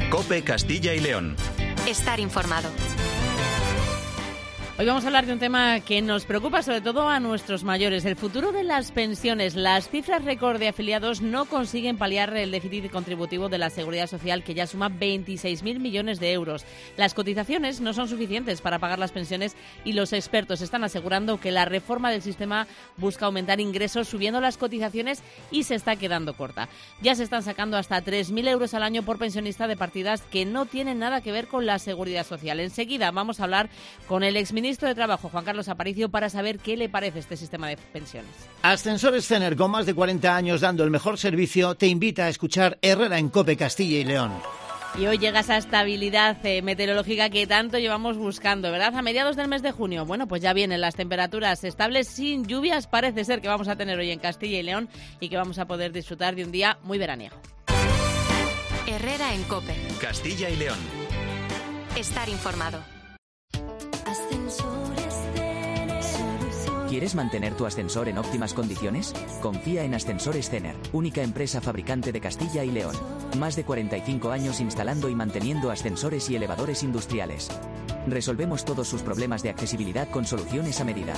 COPE Castilla y León. Estar informado. Hoy vamos a hablar de un tema que nos preocupa sobre todo a nuestros mayores, el futuro de las pensiones. Las cifras récord de afiliados no consiguen paliar el déficit contributivo de la Seguridad Social, que ya suma 26.000 millones de euros. Las cotizaciones no son suficientes para pagar las pensiones y los expertos están asegurando que la reforma del sistema busca aumentar ingresos subiendo las cotizaciones y se está quedando corta. Ya se están sacando hasta 3.000 euros al año por pensionista de partidas que no tienen nada que ver con la Seguridad Social. Enseguida vamos a hablar con el exministro de Trabajo, Juan Carlos Aparicio, para saber qué le parece este sistema de pensiones. Ascensores Cener, con más de 40 años dando el mejor servicio, te invita a escuchar Herrera en COPE Castilla y León. Y hoy llega esa estabilidad meteorológica que tanto llevamos buscando, ¿verdad? A mediados del mes de junio, bueno, pues ya vienen las temperaturas estables sin lluvias, parece ser que vamos a tener hoy en Castilla y León y que vamos a poder disfrutar de un día muy veraniego. Herrera en COPE. Castilla y León. Estar informado. ¿Quieres mantener tu ascensor en óptimas condiciones? Confía en Ascensores Cener, única empresa fabricante de Castilla y León. Más de 45 años instalando y manteniendo ascensores y elevadores industriales. Resolvemos todos sus problemas de accesibilidad con soluciones a medida.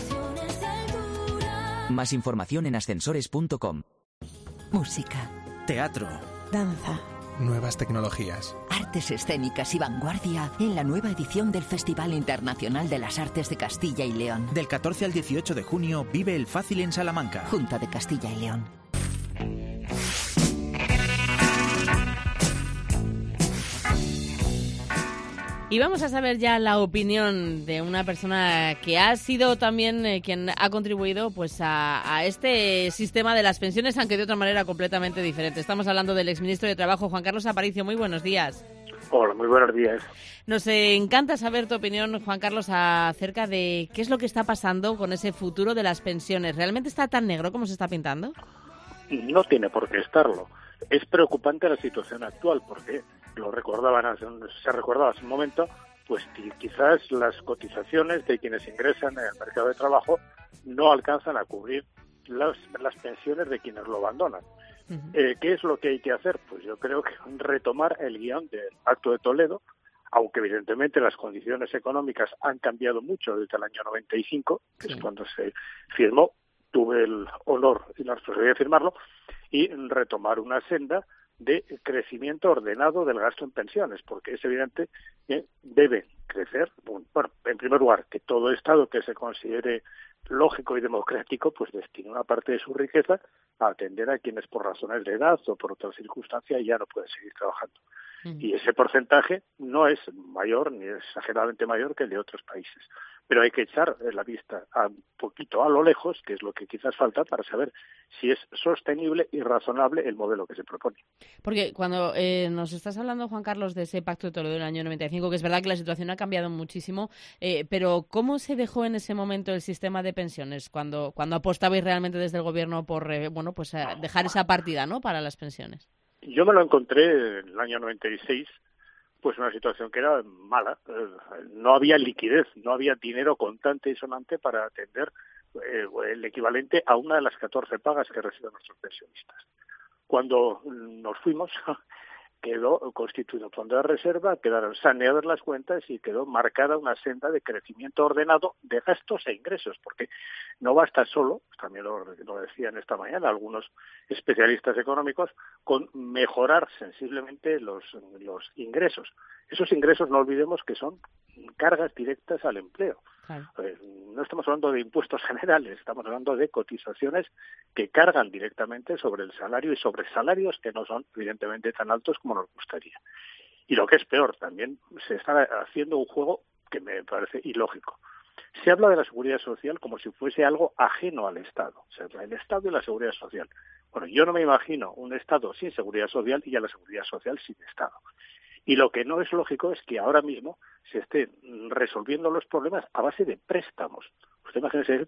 Más información en ascensores.com. Música, Teatro. danza, Nuevas tecnologías. artes escénicas y vanguardia en la nueva edición del Festival Internacional de las Artes de Castilla y León. Del 14 al 18 de junio vive el Fácil en Salamanca. Junta de Castilla y León. Y vamos a saber ya la opinión de una persona que ha sido también quien ha contribuido pues a este sistema de las pensiones, aunque de otra manera completamente diferente. Estamos hablando del exministro de Trabajo, Juan Carlos Aparicio. Muy buenos días. Hola, muy buenos días. Nos encanta saber tu opinión, Juan Carlos, acerca de qué es lo que está pasando con ese futuro de las pensiones. ¿Realmente está tan negro como se está pintando? No tiene por qué estarlo. Es preocupante la situación actual porque se recordaba hace un momento, pues quizás las cotizaciones de quienes ingresan en el mercado de trabajo no alcanzan a cubrir las pensiones de quienes lo abandonan. ¿Qué es lo que hay que hacer? Pues yo creo que retomar el guión del Pacto de Toledo, aunque evidentemente las condiciones económicas han cambiado mucho desde el año 95, que es cuando se firmó, tuve el honor y la responsabilidad de firmarlo, y retomar una senda de crecimiento ordenado del gasto en pensiones, porque es evidente que debe crecer, bueno, en primer lugar, que todo Estado que se considere lógico y democrático, pues destine una parte de su riqueza a atender a quienes por razones de edad o por otras circunstancias ya no pueden seguir trabajando. Y ese porcentaje no es mayor ni exageradamente mayor que el de otros países. Pero hay que echar la vista un poquito a lo lejos, que es lo que quizás falta para saber si es sostenible y razonable el modelo que se propone. Porque cuando nos estás hablando, Juan Carlos, de ese Pacto de Toledo del año 95, que es verdad que la situación ha cambiado muchísimo, pero ¿cómo se dejó en ese momento el sistema de pensiones cuando apostabais realmente desde el Gobierno por dejar esa partida, ¿no?, para las pensiones? Yo me lo encontré en el año 96, pues una situación que era mala. No había liquidez, no había dinero contante y sonante para atender el equivalente a una de las 14 pagas que reciben nuestros pensionistas. Cuando nos fuimos, quedó constituido un fondo de reserva, quedaron saneadas las cuentas y quedó marcada una senda de crecimiento ordenado de gastos e ingresos, porque no basta solo, también lo decían esta mañana algunos especialistas económicos, con mejorar sensiblemente los ingresos. Esos ingresos no olvidemos que son cargas directas al empleo. Claro. No estamos hablando de impuestos generales, estamos hablando de cotizaciones que cargan directamente sobre el salario y sobre salarios que no son evidentemente tan altos como nos gustaría. Y lo que es peor, también se está haciendo un juego que me parece ilógico. Se habla de la seguridad social como si fuese algo ajeno al Estado, o sea, el Estado y la seguridad social. Bueno, yo no me imagino un Estado sin seguridad social y a la seguridad social sin Estado. Y lo que no es lógico es que ahora mismo se estén resolviendo los problemas a base de préstamos. Usted imagínese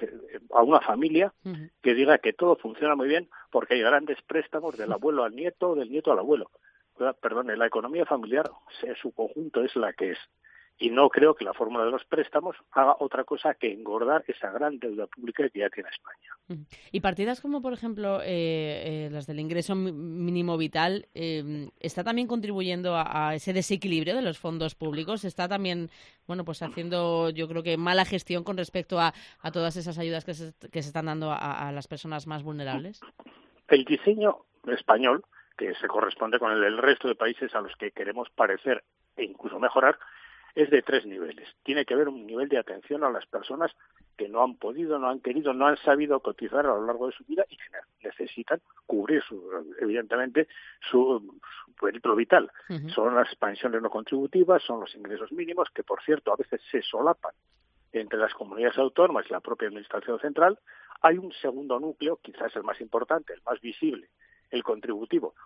a una familia que diga que todo funciona muy bien porque hay grandes préstamos del abuelo al nieto, del nieto al abuelo. Perdone, la economía familiar en su conjunto es la que es. Y no creo que la fórmula de los préstamos haga otra cosa que engordar esa gran deuda pública que ya tiene España. Y partidas como, por ejemplo, las del ingreso mínimo vital, ¿está también contribuyendo a ese desequilibrio de los fondos públicos? ¿Está también, bueno, pues haciendo, yo creo que, mala gestión con respecto a todas esas ayudas que se están dando a las personas más vulnerables? El diseño español, que se corresponde con el del resto de países a los que queremos parecer e incluso mejorar, es de 3 niveles. Tiene que haber un nivel de atención a las personas que no han podido, no han querido, no han sabido cotizar a lo largo de su vida y que necesitan cubrir, evidentemente, su periplo vital. Uh-huh. Son las pensiones no contributivas, son los ingresos mínimos, que, por cierto, a veces se solapan entre las comunidades autónomas y la propia Administración Central. Hay un segundo núcleo, quizás el más importante, el más visible, el contributivo.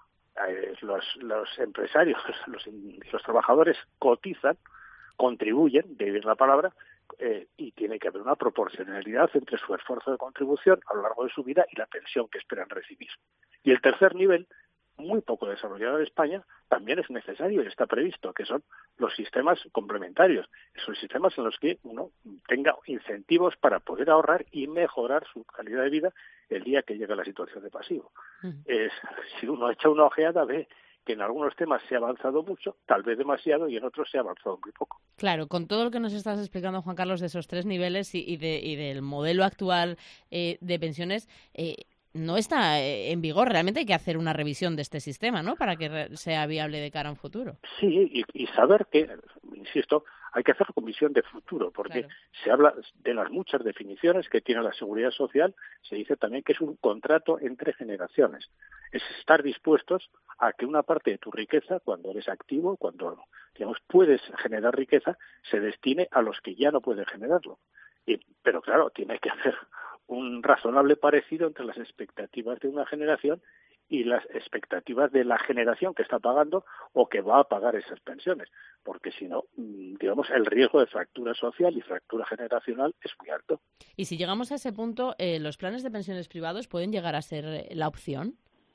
Los empresarios, los trabajadores cotizan, contribuyen, de ir la palabra, y tiene que haber una proporcionalidad entre su esfuerzo de contribución a lo largo de su vida y la pensión que esperan recibir. Y el tercer nivel, muy poco desarrollado en España, también es necesario y está previsto, que son los sistemas complementarios. Son sistemas en los que uno tenga incentivos para poder ahorrar y mejorar su calidad de vida el día que llegue a la situación de pasivo. Si uno echa una ojeada, ve que en algunos temas se ha avanzado mucho, tal vez demasiado, y en otros se ha avanzado muy poco. Claro, con todo lo que nos estás explicando, Juan Carlos, de esos 3 niveles y del modelo actual de pensiones, no está en vigor. Realmente hay que hacer una revisión de este sistema, ¿no?, para que sea viable de cara a un futuro. Sí, y saber que, insisto, hay que hacer con visión de futuro, porque claro, se habla de las muchas definiciones que tiene la Seguridad Social. Se dice también que es un contrato entre generaciones. Es estar dispuestos a que una parte de tu riqueza, cuando eres activo, cuando, digamos, puedes generar riqueza, se destine a los que ya no pueden generarlo. Pero claro, tiene que haber un razonable parecido entre las expectativas de una generación y las expectativas de la generación que está pagando o que va a pagar esas pensiones, porque si no, digamos, el riesgo de fractura social y fractura generacional es muy alto. Y si llegamos a ese punto, ¿los planes de pensiones privados pueden llegar a ser la opción?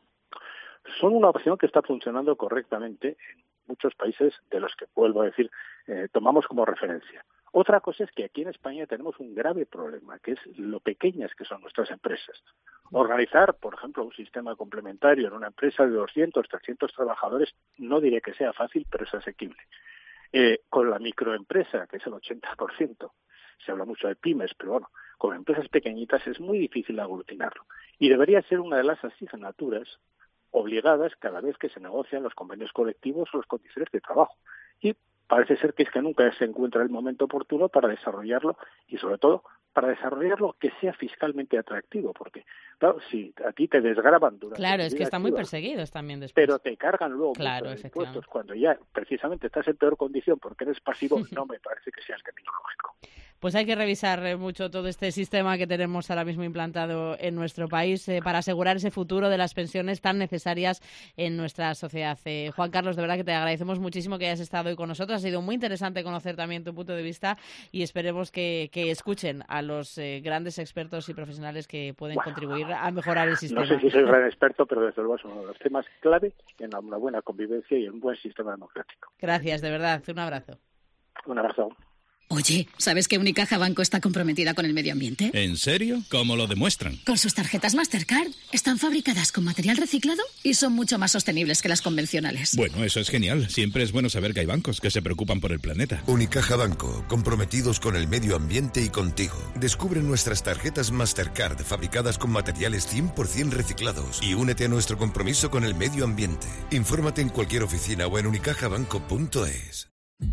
Son una opción que está funcionando correctamente en muchos países de los que, vuelvo a decir, tomamos como referencia. Otra cosa es que aquí en España tenemos un grave problema, que es lo pequeñas que son nuestras empresas. Organizar, por ejemplo, un sistema complementario en una empresa de 200, 300 trabajadores, no diré que sea fácil, pero es asequible. Con la microempresa, que es el 80%, se habla mucho de pymes, pero bueno, con empresas pequeñitas es muy difícil aglutinarlo. Y debería ser una de las asignaturas obligadas cada vez que se negocian los convenios colectivos o las condiciones de trabajo. Y parece ser que nunca se encuentra el momento oportuno para desarrollarlo y, sobre todo, para desarrollarlo que sea fiscalmente atractivo, porque, claro, si a ti te desgravan durante... Claro, es que están muy perseguidos también después. Pero te cargan luego muchos impuestos cuando ya precisamente estás en peor condición porque eres pasivo, no me parece que sea el camino lógico. Pues hay que revisar mucho todo este sistema que tenemos ahora mismo implantado en nuestro país para asegurar ese futuro de las pensiones tan necesarias en nuestra sociedad. Juan Carlos, de verdad que te agradecemos muchísimo que hayas estado hoy con nosotros. Ha sido muy interesante conocer también tu punto de vista y esperemos que escuchen a los grandes expertos y profesionales que pueden contribuir a mejorar el sistema. No sé si soy gran experto, pero desde luego es uno de los temas clave en una buena convivencia y en un buen sistema democrático. Gracias, de verdad. Un abrazo. Un abrazo. Oye, ¿sabes que Unicaja Banco está comprometida con el medio ambiente? ¿En serio? ¿Cómo lo demuestran? Con sus tarjetas Mastercard. Están fabricadas con material reciclado y son mucho más sostenibles que las convencionales. Bueno, eso es genial. Siempre es bueno saber que hay bancos que se preocupan por el planeta. Unicaja Banco, comprometidos con el medio ambiente y contigo. Descubre nuestras tarjetas Mastercard fabricadas con materiales 100% reciclados y únete a nuestro compromiso con el medio ambiente. Infórmate en cualquier oficina o en unicajabanco.es.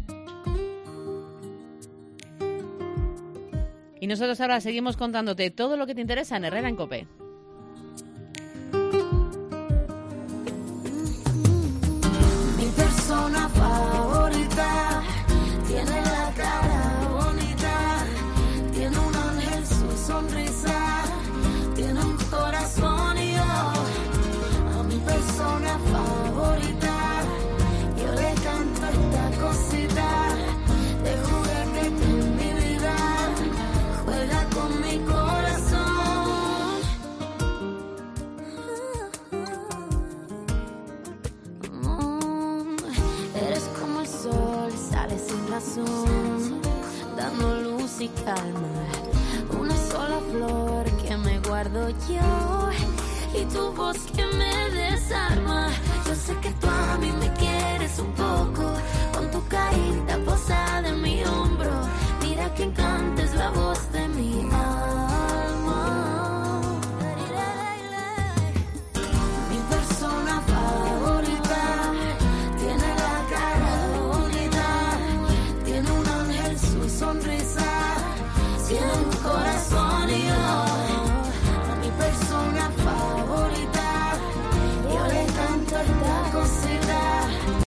Y nosotros ahora seguimos contándote todo lo que te interesa en Herrera en COPE. Mi persona favorita tiene la cara bonita, tiene un ángel, su sonrisa, tiene un corazón y yo, a mi persona favorita, yo le canto esta cosita de juguete en mi vida. Juega con mi corazón. Eres como el sol, sale sin razón. y calma. Una sola flor que me guardo yo y tu voz que